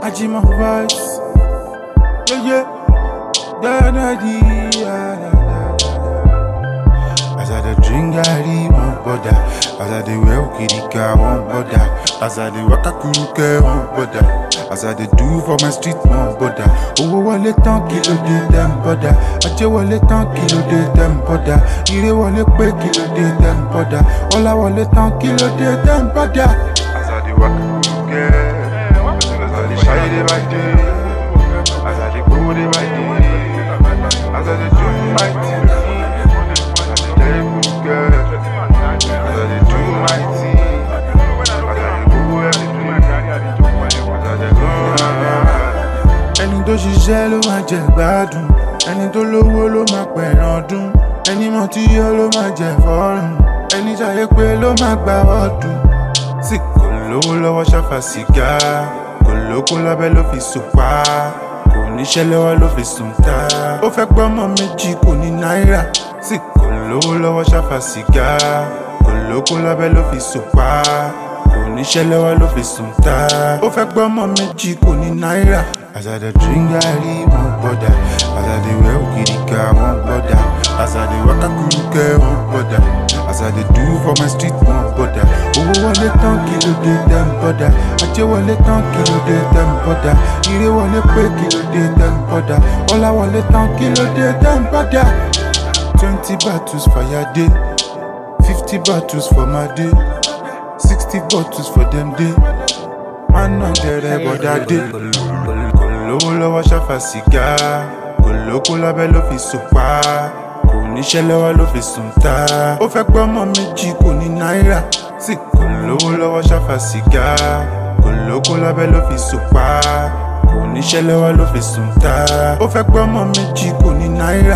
I G my voice. Yeah. As I dey drink garri, won't bother. As I dey wear okirika, won't bother. As I dey waka kuruke, won't bother. As I dey do for my street, won't bother. Owó wọlé tán kí ló dé dem bother. Ajé wọlé tán kí ló dé dem bother. Ire wọlé pé kí ló dé dem bother. Ọlá wọlé tán kí ló dé dem bother. As I dey waka kuruke, as I dey shy day by day, as I dey go day by day, as I dey do my thing. Ẹni tó ṣiṣẹ́ ló máa jẹ gbádùn, ẹni tó lówó ló máa pẹ̀ràn ọdún, ẹni mọ̀ tí yọ ló máa jẹ fọ́rùn, ẹni ṣàyẹ pé ló máa gba ọdún. Tí kò lówó lọ́wọ́ ṣàfà sìgá, kò lóko lábẹ́ ló fi sùpá, kò níṣẹ́ lọ́wọ́ ló fi sùn tá. Ó fẹ́ gbọ́mọ méjì kò ní náírà. Tí kò lówó lọ́wọ́ ṣàfà sìgá, kò lóko lábẹ́ ló fi sùpá, kò níṣẹ́ lọ́wọ́ ló fi sùn tá. Ó fẹ́ gbọ́mọ méjì kò ní náírà. As I dey drink garri, won't bother. As I dey wear okirika, won't bother. As I dey waka kuruke, won't bother. As I dey do for my street, won't bother. Owó wọlé tán kí ló dé dem bother. Ajé wọlé tán kí ló dé dem bother. Ire wọlé pé kí ló dé dem bother. Ọlá wọlé tán kí ló dé dem bother. 20 bottles for your day, 50 bottles for my day, 60 bottles for them day. Man on the rebel that day. Kò lówó lọ́wọ́ ṣàfà sìgá, kò lóko lábẹ́ ló fi sùpá, kò níṣẹ́ lọ́wọ́ ló fi sùn tá. Ó fẹ́ gbọ́mọ méjì kò ní náírà. Tí kò lówó lọ́wọ́ ṣàfà sìgá, kò lóko lábẹ́ ló fi sùpá, kò níṣẹ́ lọ́wọ́ ló fi sùn tá. Ó fẹ́ gbọ́mọ méjì kò ní náírà.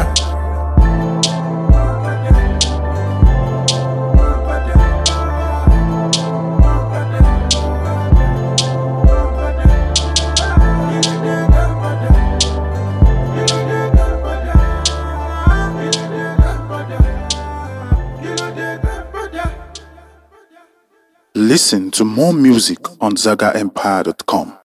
Listen to more music on ZagaEmpire.com.